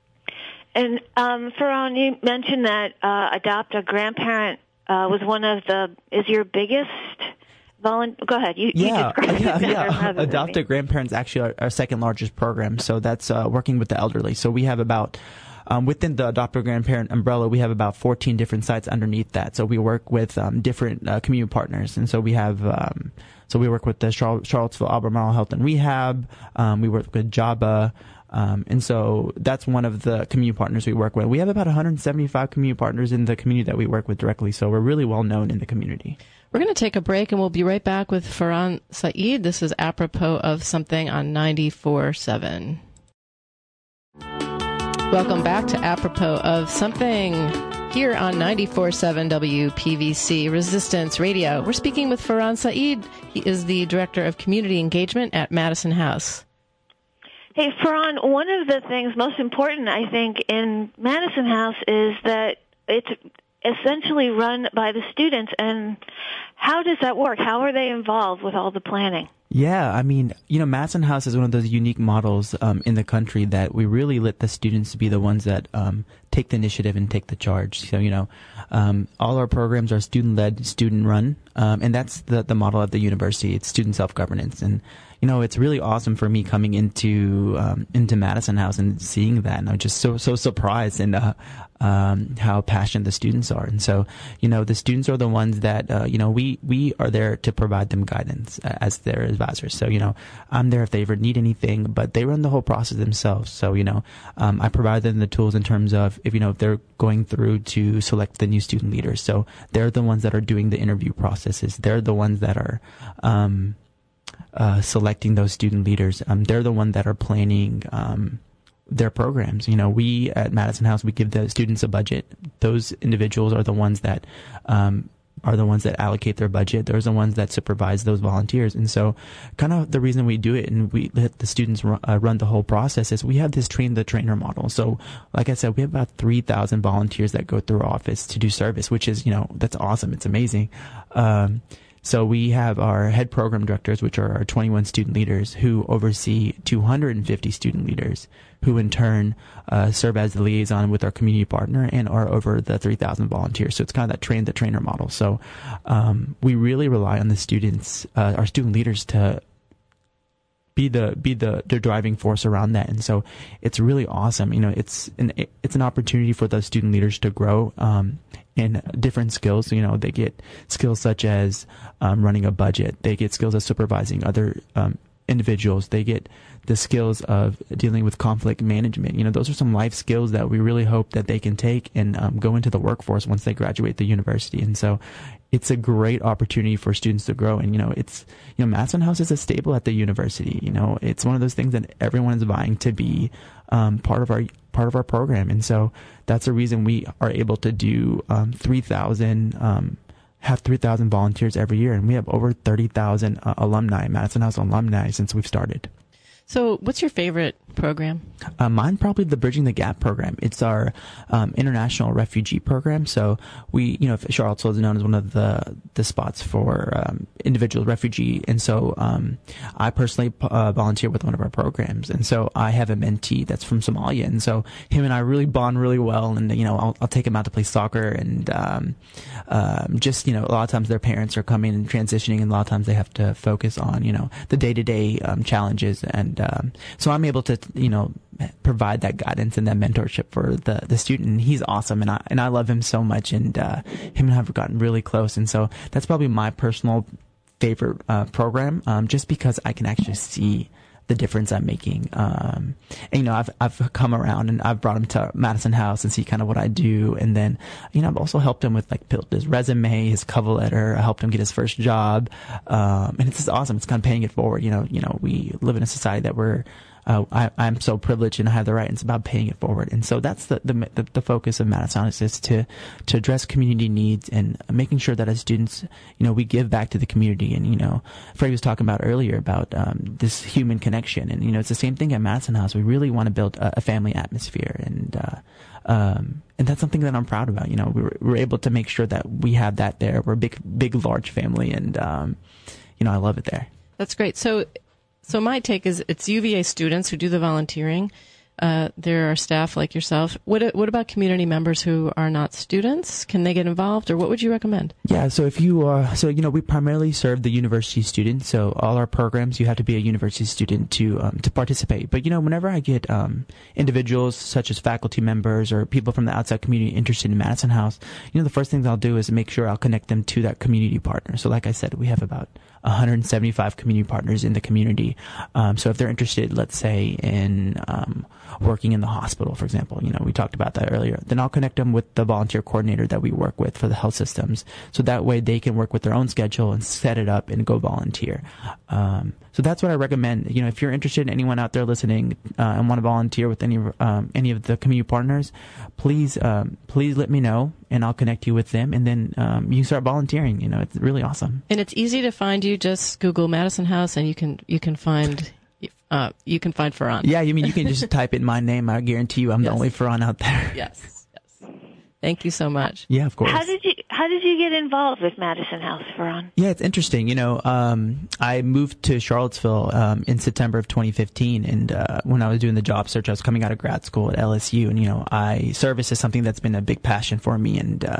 And um, Farron, you mentioned that uh, Adopt a Grandparent uh, was one of the is your biggest. Volun- Go ahead. You, yeah, you yeah, yeah. Adopt a Grandparent is actually our, our second largest program. So that's uh, working with the elderly. So we have about, um, within the Adopt a Grandparent umbrella, we have about fourteen different sites underneath that. So we work with um, different uh, community partners. And so we have, um, so we work with the Char- Charlottesville Albemarle Health and Rehab. Um, we work with JABA. Um, and so that's one of the community partners we work with. We have about one hundred seventy-five community partners in the community that we work with directly. So we're really well known in the community. We're going to take a break, and we'll be right back with Farron Saeed. This is Apropos of Something on ninety-four point seven. Welcome back to Apropos of Something here on ninety-four point seven W P V C Resistance Radio. We're speaking with Farron Saeed. He is the Director of Community Engagement at Madison House. Hey, Farron, one of the things most important, I think, in Madison House is that it's essentially run by the students. And how does that work? How are they involved with all the planning? Yeah, I mean, you know, Madison House is one of those unique models um, in the country that we really let the students be the ones that um, take the initiative and take the charge. So, you know, um, all our programs are student-led, student-run, um, and that's the, the model at the university. It's student self-governance. And, you know, it's really awesome for me coming into um, into Madison House and seeing that. And I'm just so, so surprised and uh, um, how passionate the students are. And so, you know, the students are the ones that, uh, you know, we, we are there to provide them guidance uh, as their advisors. So, you know, I'm there if they ever need anything, but they run the whole process themselves. So, you know, um, I provide them the tools in terms of if, you know, if they're going through to select the new student leaders. So they're the ones that are doing the interview processes. They're the ones that are, um, uh, selecting those student leaders. Um, they're the ones that are planning, um, their programs. You know, we at Madison House, we give the students a budget. Those individuals are the ones that, um, are the ones that allocate their budget. Those are the ones that supervise those volunteers. And so kind of the reason we do it and we let the students run, uh, run the whole process is we have this train the trainer model. So like I said, we have about three thousand volunteers that go through our office to do service, which is, you know, that's awesome. It's amazing. Um, So we have our head program directors, which are our twenty-one student leaders who oversee two hundred fifty student leaders who in turn uh, serve as the liaison with our community partner and are over the three thousand volunteers. So it's kind of that train the trainer model. So um, we really rely on the students, uh, our student leaders to be the be the, the driving force around that. And so it's really awesome. You know, it's an it's an opportunity for those student leaders to grow um, in different skills. You know, they get skills such as um, running a budget. They get skills of supervising other um, individuals. They get the skills of dealing with conflict management. You know, those are some life skills that we really hope that they can take and um, go into the workforce once they graduate the university. And so it's a great opportunity for students to grow. And, you know, it's, you know, Madison House is a staple at the university. You know, it's one of those things that everyone is vying to be um, part of our part of our program. And so that's the reason we are able to do um, three thousand, um, have three thousand volunteers every year. And we have over thirty thousand uh, alumni, Madison House alumni, since we've started. So what's your favorite program? Uh, mine probably the Bridging the Gap program. It's our um, international refugee program. So we, you know, Charlottesville is known as one of the the spots for um, individual refugee. And so um, I personally uh, volunteer with one of our programs. And so I have a mentee that's from Somalia. And so him and I really bond really well. And, you know, I'll, I'll take him out to play soccer. And um, um, just, you know, a lot of times their parents are coming and transitioning. And a lot of times they have to focus on, you know, the day-to-day um, challenges. And um, so I'm able to, you know, provide that guidance and that mentorship for the, the student. And he's awesome. And I, and I love him so much. And uh, him and I have gotten really close. And so that's probably my personal favorite uh, program, um, just because I can actually see the difference I'm making. Um, and, you know, I've, I've come around and I've brought him to Madison House and see kind of what I do. And then, you know, I've also helped him with like build his resume, his cover letter. I helped him get his first job. Um, and it's just awesome. It's kind of paying it forward. You know, you know, we live in a society that we're, Uh, I, I'm so privileged and I have the right, and it's about paying it forward. And so that's the, the, the, the focus of Madison House, is to, to address community needs and making sure that as students, you know, we give back to the community. And, you know, Freddie was talking about earlier about, um, this human connection. And, you know, it's the same thing at Madison House. We really want to build a, a family atmosphere. And, uh, um, and that's something that I'm proud about. You know, we were, we were able to make sure that we have that there. We're a big, big, large family. And, um, you know, I love it there. That's great. So, So my take is it's U V A students who do the volunteering. Uh, there are staff like yourself. What what about community members who are not students? Can they get involved, or what would you recommend? Yeah, so if you are, so you know, we primarily serve the university students. So all our programs, you have to be a university student to um, to participate. But you know, whenever I get um, individuals such as faculty members or people from the outside community interested in Madison House, you know, the first things I'll do is make sure I'll connect them to that community partner. So like I said, we have about one hundred seventy-five community partners in the community. Um, so if they're interested, let's say, in um, working in the hospital, for example, you know, we talked about that earlier, then I'll connect them with the volunteer coordinator that we work with for the health systems. So that way they can work with their own schedule and set it up and go volunteer. Um, so that's what I recommend. You know, if you're interested, anyone out there listening uh, and want to volunteer with any um, any of the community partners, please um, please let me know, and I'll connect you with them, and then um, you can start volunteering. You know, it's really awesome. And it's easy to find you. Just Google Madison House, and you can you can find uh, you can find Farhan. Yeah, you mean you can just type in my name. I guarantee you, I'm yes. the only Farhan out there. Yes. Yes. Thank you so much. Yeah, of course. How did you How did you get involved with Madison House, Farhan? Yeah, it's interesting. You know, um, I moved to Charlottesville um, in September of twenty fifteen, and uh, when I was doing the job search, I was coming out of grad school at L S U, and you know, I service is something that's been a big passion for me, and uh,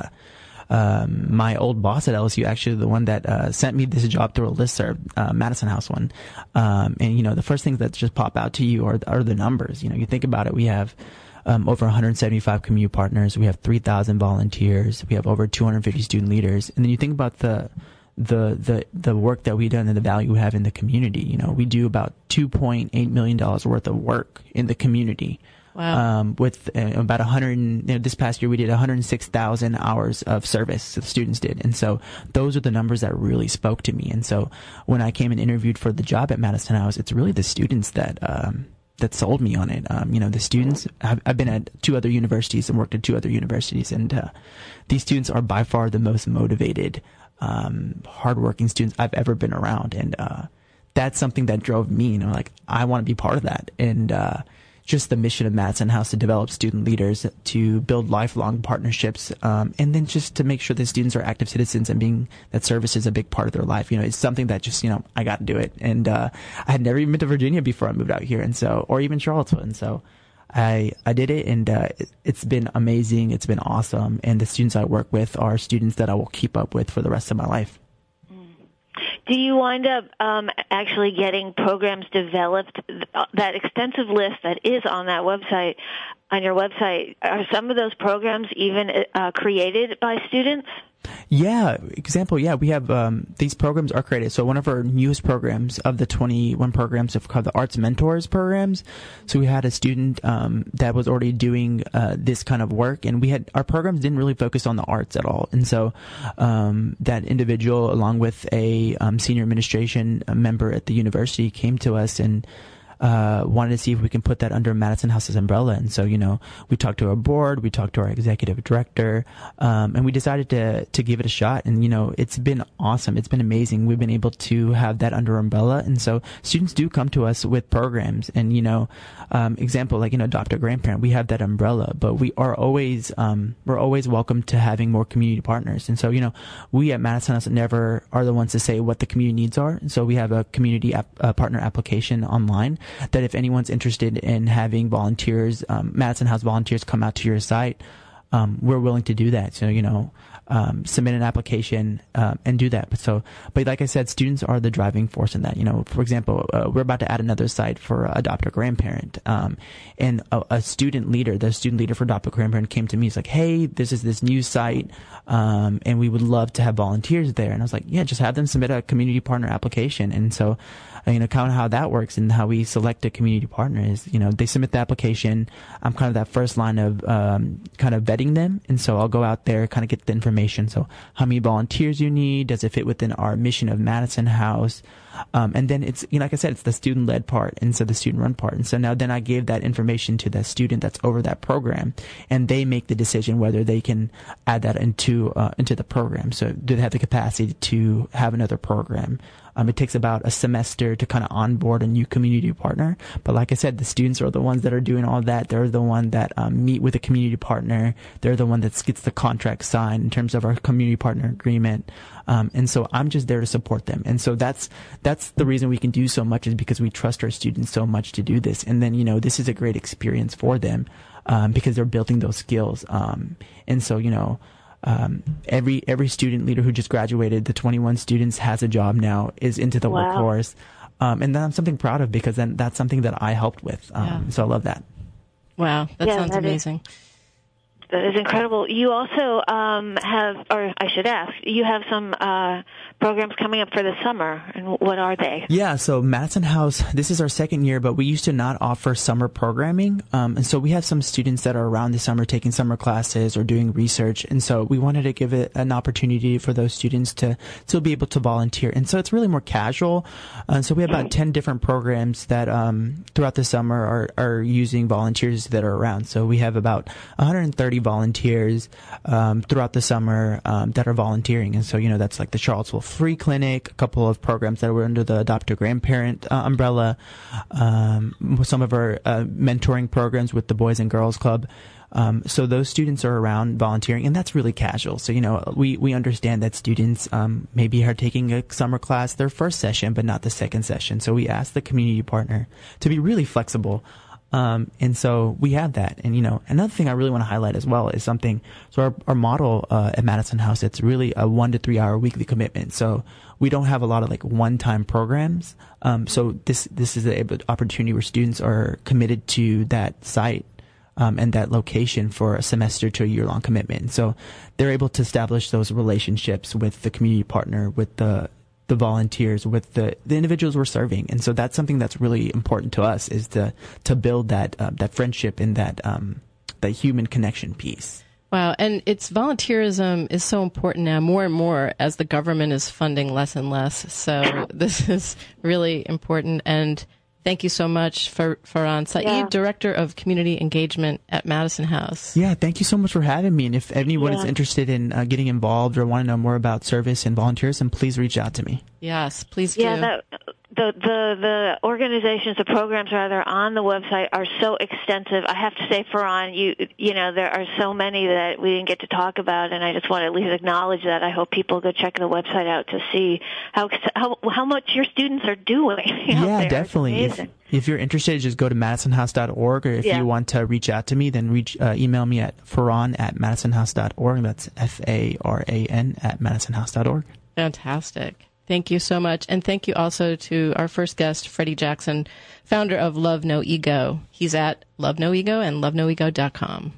um, my old boss at L S U, actually the one that uh, sent me this job through a listserv, uh, Madison House one, um, and you know, the first things that just pop out to you are are the numbers. You know, you think about it, we have Um, over one hundred seventy-five community partners. We have three thousand volunteers. We have over two hundred fifty student leaders. And then you think about the, the, the, the work that we've done and the value we have in the community. You know, we do about two point eight million dollars worth of work in the community. Wow. Um, with uh, about one hundred, you know, this past year we did one hundred six thousand hours of service that the students did. And so those are the numbers that really spoke to me. And so when I came and interviewed for the job at Madison House, it's really the students that, um, that sold me on it. Um, you know, the students, I've, I've been at two other universities and worked at two other universities, and uh, these students are by far the most motivated, um, hardworking students I've ever been around. And uh, that's something that drove me, you know, like, I want to be part of that. And uh, just the mission of Madison House to develop student leaders, to build lifelong partnerships, um, and then just to make sure the students are active citizens and being that service is a big part of their life. You know, it's something that just, you know, I got to do it. And uh, I had never even been to Virginia before I moved out here, and so, or even Charlottesville. And so I I did it, and uh, it, it's been amazing. It's been awesome. And the students I work with are students that I will keep up with for the rest of my life. Do you wind up um, actually getting programs developed? That extensive list that is on that website, on your website, are some of those programs even uh, created by students? Yeah, example, yeah, we have, um, these programs are created. So one of our newest programs of the twenty-one programs have called the Arts Mentors programs. So we had a student, um, that was already doing, uh, this kind of work, and we had, our programs didn't really focus on the arts at all. And so, um, that individual, along with a, um, senior administration member at the university, came to us and, uh, wanted to see if we can put that under Madison House's umbrella. And so, you know, we talked to our board, we talked to our executive director, um, and we decided to, to give it a shot. And, you know, it's been awesome. It's been amazing. We've been able to have that under umbrella. And so students do come to us with programs. And, you know, um, example, like, you know, Adopt a Grandparent, we have that umbrella, but we are always, um, we're always welcome to having more community partners. And so, you know, we at Madison House never are the ones to say what the community needs are. And so we have a community app, uh, partner application online that if anyone's interested in having volunteers, um, Madison House volunteers come out to your site, um, we're willing to do that. So, you know, um, submit an application, uh, and do that. But so, but like I said, students are the driving force in that. You know, for example, uh, we're about to add another site for uh, Adopt a Grandparent. Um, and a, a student leader, the student leader for Adopt a Grandparent came to me. He's like, hey, this is this new site. Um, and we would love to have volunteers there. And I was like, yeah, just have them submit a community partner application. And so, you know, kind of how that works and how we select a community partner is, you know, they submit the application. I'm kind of that first line of um, kind of vetting them. And so I'll go out there, kind of get the information. So how many volunteers you need? Does it fit within our mission of Madison House? Um, and then it's, you know, like I said, it's the student-led part, and so the student-run part. And so now then I gave that information to the student that's over that program, and they make the decision whether they can add that into uh, into the program. So do they have the capacity to have another program? Um, it takes about a semester to kind of onboard a new community partner. But like I said, the students are the ones that are doing all that. They're the one that um, meet with a community partner. They're the one that gets the contract signed in terms of our community partner agreement. Um, and so I'm just there to support them. And so that's that's the reason we can do so much, is because we trust our students so much to do this. And then, you know, this is a great experience for them um, because they're building those skills. Um, and so, you know, Um, every every student leader who just graduated, the twenty-one students, has a job now, is into the Wow. workforce. Um, and that's something proud of, because then that's something that I helped with. Um, Yeah. So I love that. Wow, that Yeah, sounds that is- amazing. That is incredible. You also um, have, or I should ask, you have some uh, programs coming up for the summer, and what are they? Yeah, so Madison House, this is our second year, but we used to not offer summer programming. Um, and so we have some students that are around the summer taking summer classes or doing research. And so we wanted to give it an opportunity for those students to still be able to volunteer. And so it's really more casual. Uh, so we have about ten different programs that um, throughout the summer are, are using volunteers that are around. So we have about one hundred thirty volunteers um, throughout the summer um, that are volunteering. And so, you know, that's like the Charlottesville Free Clinic, a couple of programs that were under the Adopt a Grandparent uh, umbrella, um, some of our uh, mentoring programs with the Boys and Girls Club. Um, so those students are around volunteering, and that's really casual. So, you know, we, we understand that students um, maybe are taking a summer class their first session, but not the second session. So we ask the community partner to be really flexible. Um, and so we have that. And, you know, another thing I really want to highlight as well is something, so our, our model, uh, at Madison House, it's really a one to three hour weekly commitment. So we don't have a lot of like one-time programs. Um, so this, this is an opportunity where students are committed to that site, um, and that location for a semester to a year-long commitment. So they're able to establish those relationships with the community partner, with the, the volunteers, with the, the individuals we're serving. And so that's something that's really important to us, is to, to build that, uh, that friendship and that, um, that human connection piece. Wow. And it's volunteerism is so important now, more and more, as the government is funding less and less. So this is really important. And thank you so much, for Farhan Saeed, Yeah. Director of Community Engagement at Madison House. Yeah, thank you so much for having me. And if anyone Yeah. is interested in uh, getting involved or want to know more about service and volunteerism, please reach out to me. Yes, please do. Yeah, that, the the the organizations, the programs rather, on the website are so extensive. I have to say, Farhan, you you know, there are so many that we didn't get to talk about, and I just want to at least acknowledge that. I hope people go check the website out to see how how how much your students are doing. out Yeah, there. definitely. It's If, amazing. if you're interested, just go to madison house dot org, or if Yeah. you want to reach out to me, then reach uh, email me at farhan at madison house dot org. That's F A R A N at madison house dot org. Fantastic. Thank you so much. And thank you also to our first guest, Freddie Jackson, founder of Love No Ego. He's at Love No Ego and love no ego dot com.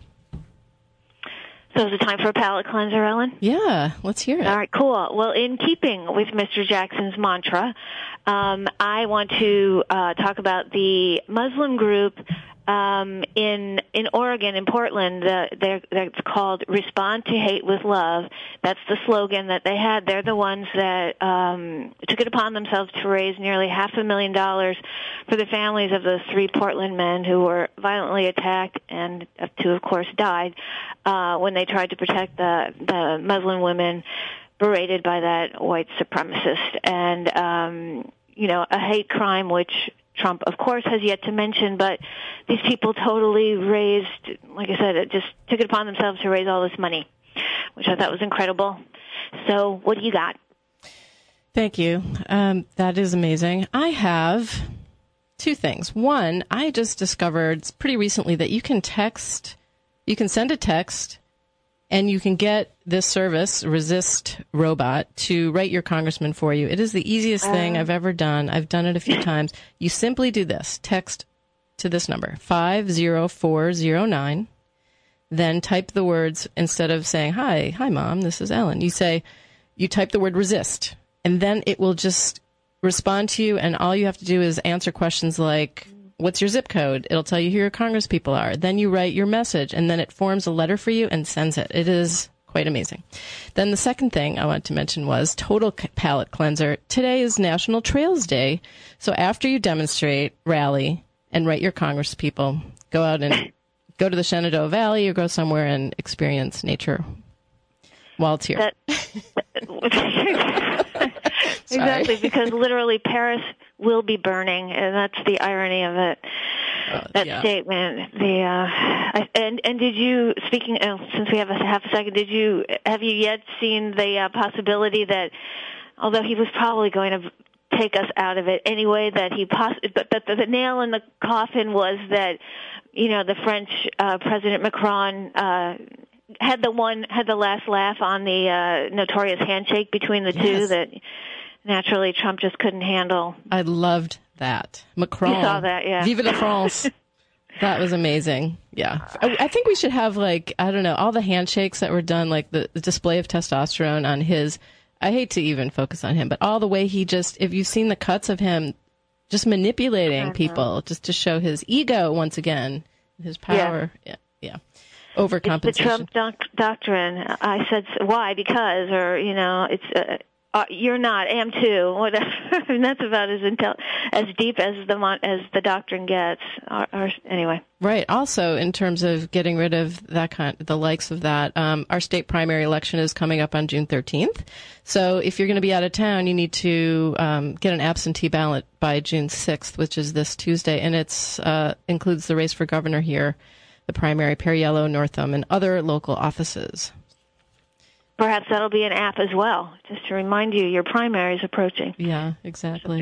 So is it time for a palate cleanser, Ellen? Yeah, let's hear it. All right, cool. Well, in keeping with Mister Jackson's mantra, um, I want to uh, talk about the Muslim group um, in in Oregon, in Portland, uh, they're, they're it's called "Respond to Hate with Love." That's the slogan that they had. They're the ones that um, took it upon themselves to raise nearly half a million dollars for the families of the three Portland men who were violently attacked and two, of course, died uh, when they tried to protect the the Muslim women berated by that white supremacist. And um, you know, a hate crime which Trump, of course, has yet to mention, but these people totally raised, like I said, it just took it upon themselves to raise all this money, which I thought was incredible. So what do you got? Thank you. Um, that is amazing. I have two things. One, I just discovered pretty recently that you can text, you can send a text, and you can get this service, Resist Robot, to write your congressman for you. It is the easiest thing I've ever done. I've done it a few times. You simply do this. Text to this number, five zero four zero nine. Then type the words, instead of saying, hi, hi, Mom, this is Ellen. You say, you type the word resist, and then it will just respond to you, and all you have to do is answer questions like, what's your zip code? It'll tell you who your congresspeople are. Then you write your message, and then it forms a letter for you and sends it. It is quite amazing. Then the second thing I wanted to mention was Total Palate Cleanser. Today is National Trails Day. So after you demonstrate, rally, and write your congresspeople, go out and go to the Shenandoah Valley or go somewhere and experience nature while it's here. That, exactly, because literally Paris will be burning, and that's the irony of it. Uh, that yeah. statement. The uh, I, and and did you speaking? Oh, since we have a half a second, did you have you yet seen the uh, possibility that, although he was probably going to take us out of it anyway, that he poss- but, but the, the nail in the coffin was that, you know, the French uh, President Macron uh, had the one had the last laugh on the uh, notorious handshake between the yes. two that naturally Trump just couldn't handle. I loved that. Macron. You saw that, yeah. Vive la France. That was amazing. Yeah. I, I think we should have, like, I don't know, all the handshakes that were done, like the, the display of testosterone on his, I hate to even focus on him, but all the way he just, if you've seen the cuts of him just manipulating people just to show his ego once again, his power. Yeah. Yeah. yeah. Overcompensation. It's the Trump doc- doctrine. I said, why? Because, or, you know, it's, uh, Uh, you're not. Am too. Whatever. And that's about as intel- as deep as the mon- as the doctrine gets. Or, or anyway. Right. Also, in terms of getting rid of that kind, the likes of that, um, our state primary election is coming up on June thirteenth. So if you're going to be out of town, you need to um, get an absentee ballot by June sixth, which is this Tuesday, and it's uh, includes the race for governor here, the primary, Perriello, Northam, and other local offices. Perhaps that'll be an app as well, just to remind you your primary is approaching. Yeah, exactly.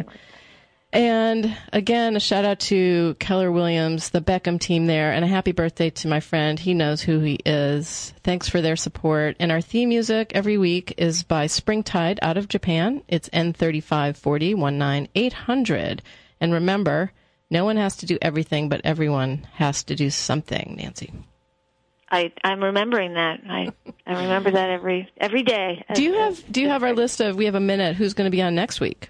And again, a shout out to Keller Williams, the Beckham team there, and a happy birthday to my friend. He knows who he is. Thanks for their support. And our theme music every week is by Springtide out of Japan. It's N thirty-five forty, nineteen eight hundred. And remember, no one has to do everything, but everyone has to do something, Nancy. I, I'm remembering that. I, I remember that every every day. Do you have Do you have our list of? We have a minute. Who's going to be on next week?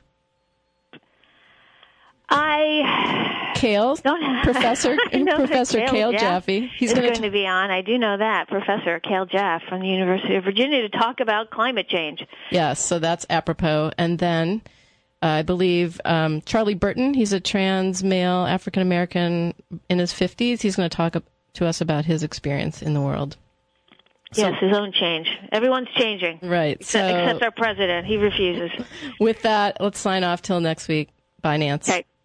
I Kale, don't have, Professor Professor Kale, Kale Jaffe. He's going to, t- to be on. I do know that Professor Kale Jaffe from the University of Virginia to talk about climate change. Yes, so that's apropos. And then uh, I believe um, Charlie Burton. He's a trans male African American in his fifties. He's going to talk about. to us about his experience in the world. Yes, so, his own change. Everyone's changing. Right. Except, so, except our president. He refuses. With that, let's sign off till next week. Bye, Nance. Okay.